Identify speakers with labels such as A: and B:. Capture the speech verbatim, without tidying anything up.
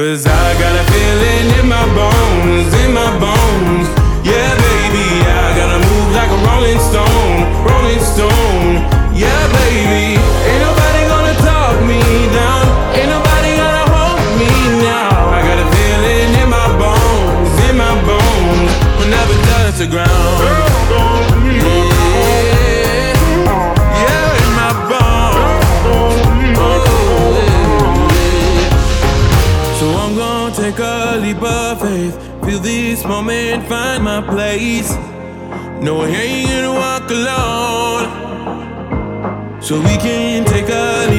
A: Cause I got a feeling in my bones, in my bones. Yeah, baby, I gotta move like a rolling stone, rolling stone. Yeah, baby, ain't nobody gonna talk me down, ain't nobody gonna hold me now. I got a feeling in my bones, in my bones. We'll never touch the ground. Yeah, yeah, in my bones. Oh, yeah. So I'm gonna take a leap of faith, feel this moment, find my place. No, I ain't gonna walk alone. So we can take a